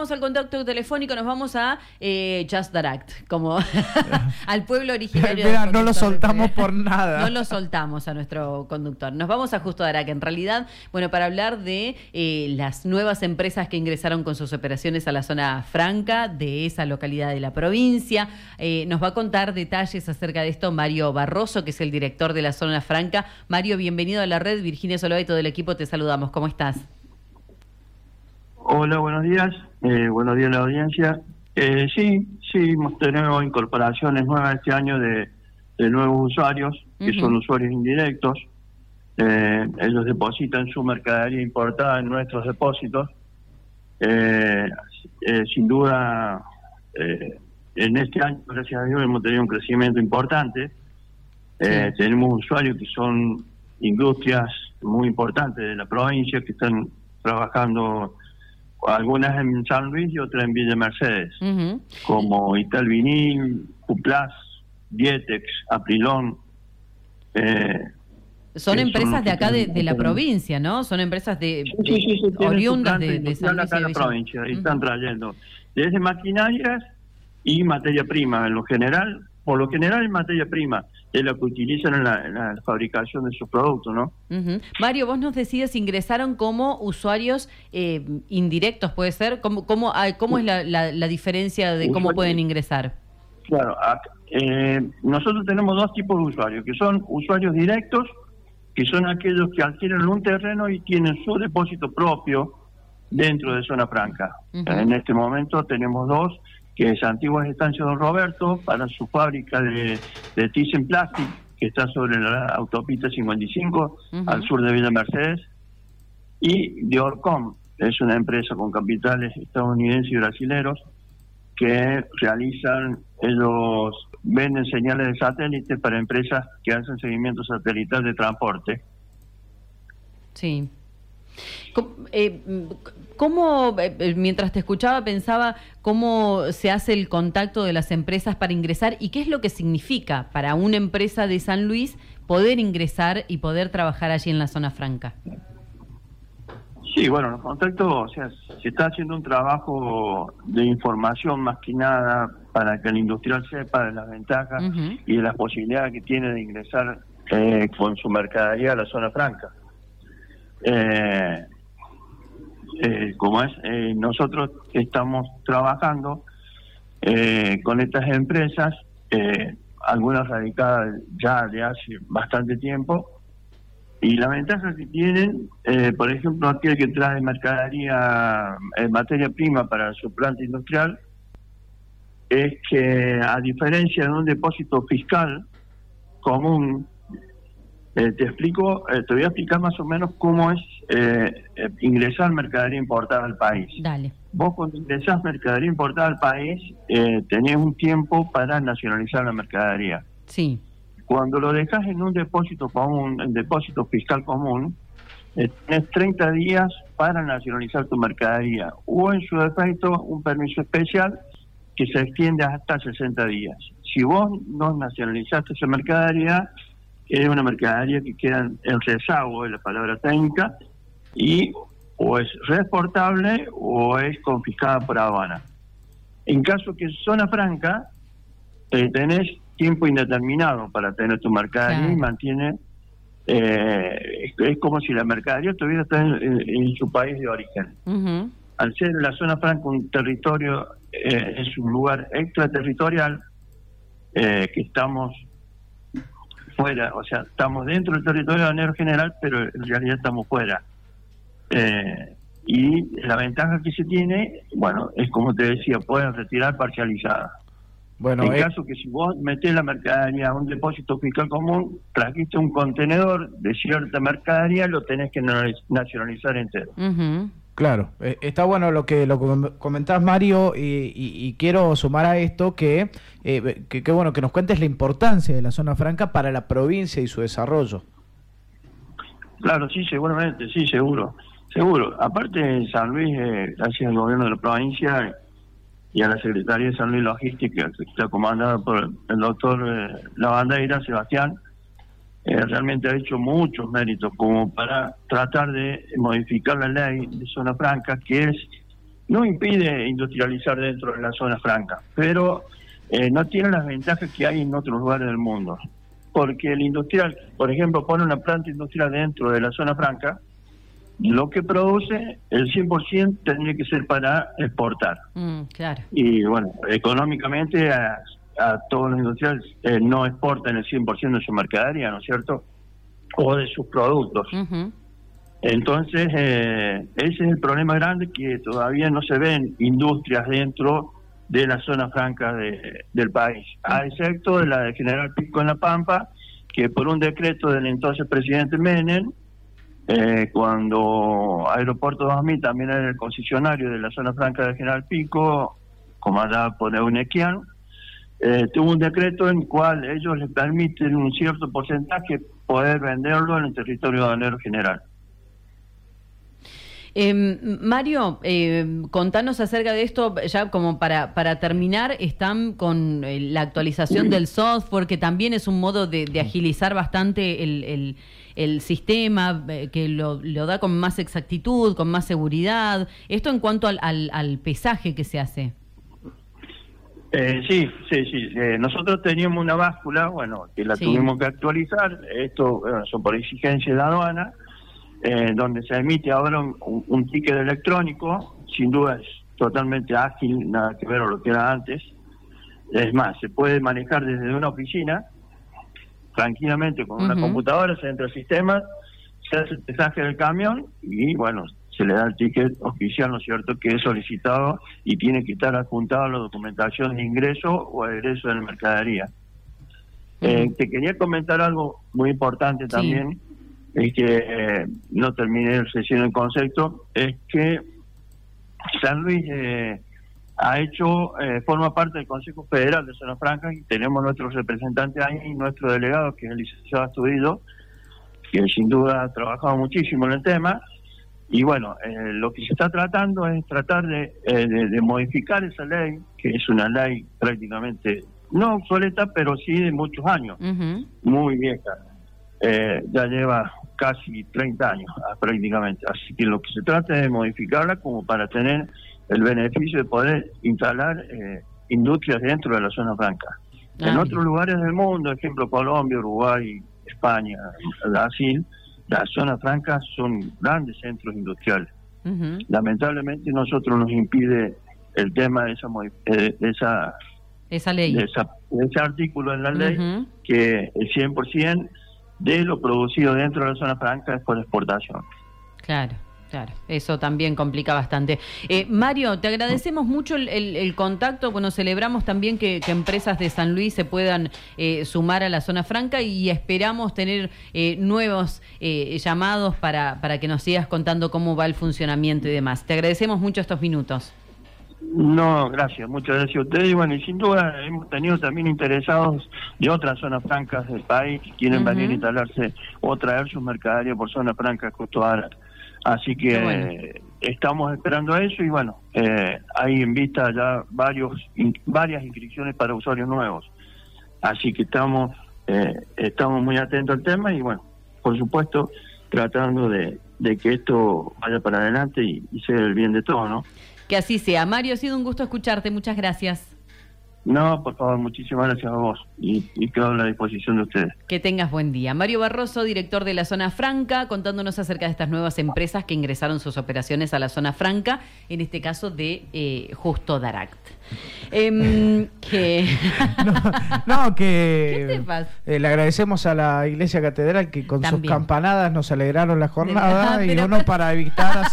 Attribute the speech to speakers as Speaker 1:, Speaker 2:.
Speaker 1: vamos al contacto telefónico, nos vamos a Just Direct, como al pueblo originario.
Speaker 2: Mira, no lo soltamos por nada.
Speaker 1: No lo soltamos a nuestro conductor. Nos vamos a Justo Daraque. En realidad, bueno, para hablar de las nuevas empresas que ingresaron con sus operaciones a la zona franca de esa localidad de la provincia. Nos va a contar detalles acerca de esto Mario Barroso, que es el director de la zona franca. Mario, bienvenido a la red. Virginia Solá y todo el equipo te saludamos. ¿Cómo estás?
Speaker 3: Hola, buenos días. Buenos días a la audiencia. Sí, hemos tenido incorporaciones nuevas este año de nuevos usuarios, que son usuarios indirectos. Ellos depositan su mercadería importada en nuestros depósitos. Sin duda, en este año, gracias a Dios, hemos tenido un crecimiento importante. Tenemos usuarios que son industrias muy importantes de la provincia, que están trabajando, algunas en San Luis y otras en Villa Mercedes, como Italvinil, Cuplas, Dietex, Aprilón.
Speaker 1: Son empresas de acá de la provincia, ¿no? Son empresas oriundas de San Luis
Speaker 3: acá de la provincia, y están trayendo desde maquinarias y materia prima, por lo general en materia prima, es lo que utilizan en la fabricación de sus productos, ¿no?
Speaker 1: Mario, vos nos decías, ingresaron como usuarios indirectos, ¿puede ser? ¿Cómo es la diferencia de cómo pueden ingresar?
Speaker 3: Claro, nosotros tenemos dos tipos de usuarios, que son usuarios directos, que son aquellos que adquieren un terreno y tienen su depósito propio dentro de zona franca. En este momento tenemos dos, que es Antiguas Estancias Don Roberto, para su fábrica de Thyssen Plastic, que está sobre la autopista 55, al sur de Villa Mercedes, y de Orcom, es una empresa con capitales estadounidenses y brasileros, que ellos venden señales de satélite para empresas que hacen seguimiento satelital de transporte.
Speaker 1: Sí. ¿Cómo, mientras te escuchaba, pensaba cómo se hace el contacto de las empresas para ingresar y qué es lo que significa para una empresa de San Luis poder ingresar y poder trabajar allí en la zona franca?
Speaker 3: Sí, bueno, los contactos, o sea, se está haciendo un trabajo de información más que nada para que el industrial sepa de las ventajas y de las posibilidades que tiene de ingresar con su mercadería a la zona franca. Nosotros estamos trabajando con estas empresas, algunas radicadas ya de hace bastante tiempo, y la ventaja que tienen, por ejemplo, aquel que trae materia prima para su planta industrial, es que a diferencia de un depósito fiscal común, te voy a explicar más o menos cómo es ingresar mercadería importada al país.
Speaker 1: Dale.
Speaker 3: Vos cuando ingresás mercadería importada al país, tenés un tiempo para nacionalizar la mercadería.
Speaker 1: Sí.
Speaker 3: Cuando lo dejas en un depósito común, el depósito fiscal común, tenés 30 días para nacionalizar tu mercadería, o en su defecto un permiso especial que se extiende hasta 60 días. Si vos no nacionalizaste esa mercadería, es una mercadería que queda en rezago, es la palabra técnica, y o es reexportable o es confiscada por aduana. En caso que zona franca, tenés tiempo indeterminado para tener tu mercadería y mantiene, es como si la mercadería estuviera en su país de origen. Al ser la zona franca un territorio, es un lugar extraterritorial, que estamos fuera, o sea, estamos dentro del territorio aduanero general, pero en realidad estamos fuera. Y la ventaja que se tiene, bueno, es como te decía, pueden retirar parcializada. Bueno, en caso que si vos metés la mercadería a un depósito fiscal común, trajiste un contenedor de cierta mercadería, lo tenés que nacionalizar entero.
Speaker 2: Claro, está bueno lo que comentás, Mario, y quiero sumar a esto que bueno que nos cuentes la importancia de la zona franca para la provincia y su desarrollo.
Speaker 3: Claro, sí, seguramente, sí, seguro. Aparte, San Luis, gracias al gobierno de la provincia y a la Secretaría de Salud y Logística, que está comandada por el doctor Lavandeira, Sebastián, realmente ha hecho muchos méritos como para tratar de modificar la ley de zona franca, que es no impide industrializar dentro de la zona franca, pero no tiene las ventajas que hay en otros lugares del mundo. Porque el industrial, por ejemplo, pone una planta industrial dentro de la zona franca, lo que produce, el 100% tendría que ser para exportar.
Speaker 1: Claro.
Speaker 3: Y bueno, económicamente a todos los industriales no exportan el 100% de su mercadería, ¿no es cierto? O de sus productos. Entonces, ese es el problema grande, que todavía no se ven industrias dentro de la zona franca del país, a excepto de la de General Pico en La Pampa, que por un decreto del entonces presidente Menem, cuando Aeropuerto 2000 también era el concesionario de la zona franca de General Pico, comandada por Eunequian, tuvo un decreto en el cual ellos les permiten un cierto porcentaje poder venderlo en el territorio aduanero general.
Speaker 1: Mario, contanos acerca de esto, ya como para terminar. Están con la actualización del software, que también es un modo de agilizar bastante el sistema, que lo da con más exactitud, con más seguridad. Esto en cuanto al pesaje que se hace.
Speaker 3: Sí. Nosotros teníamos una báscula, que la tuvimos que actualizar. Esto son por exigencia de la aduana, donde se emite ahora un ticket electrónico. Sin duda es totalmente ágil, nada que ver con lo que era antes. Es más, se puede manejar desde una oficina, tranquilamente con una computadora, se entra al sistema, se hace el pesaje del camión y se le da el ticket oficial, ¿no es cierto?, que es solicitado y tiene que estar adjuntado a la documentación de ingreso o egreso de la mercadería. Te quería comentar algo muy importante también. Es que no terminé de decir el concepto, es que San Luis ha hecho, forma parte del Consejo Federal de Zona Franca, y tenemos nuestros representantes ahí y nuestro delegado, que es el licenciado Astudillo, que sin duda ha trabajado muchísimo en el tema. Y lo que se está tratando es tratar de modificar esa ley, que es una ley prácticamente no obsoleta, pero sí de muchos años, muy vieja. Ya lleva casi 30 años prácticamente, así que lo que se trata es de modificarla como para tener el beneficio de poder instalar industrias dentro de la zona franca. En otros lugares del mundo, ejemplo Colombia, Uruguay, España, Brasil, las zonas francas son grandes centros industriales. Lamentablemente nosotros nos impide el tema de
Speaker 1: esa ley,
Speaker 3: de ese artículo en la ley, que el 100% de lo producido dentro de la zona franca es por exportación. Claro.
Speaker 1: Eso también complica bastante. Mario, te agradecemos mucho el contacto. Celebramos también que empresas de San Luis se puedan sumar a la zona franca, y esperamos tener nuevos llamados para que nos sigas contando cómo va el funcionamiento y demás. Te agradecemos mucho estos minutos.
Speaker 3: No, gracias, muchas gracias a ustedes. Y sin duda hemos tenido también interesados de otras zonas francas del país que quieren venir a instalarse o traer sus mercaderías por zonas francas costeras. Así que estamos esperando eso, y hay en vista ya varias inscripciones para usuarios nuevos. Así que estamos muy atentos al tema y por supuesto tratando de que esto vaya para adelante y sea el bien de todos, ¿no?
Speaker 1: Que así sea. Mario, ha sido un gusto escucharte. Muchas gracias.
Speaker 3: No, por favor, muchísimas gracias a vos y quedo a la disposición de ustedes.
Speaker 1: Que tengas buen día. Mario Barroso, director de la Zona Franca, contándonos acerca de estas nuevas empresas que ingresaron sus operaciones a la Zona Franca, en este caso de Justo Daract.
Speaker 2: ¿Qué
Speaker 1: te pasa?
Speaker 2: Le agradecemos a la Iglesia Catedral que con sus campanadas nos alegraron la jornada, y uno para evitar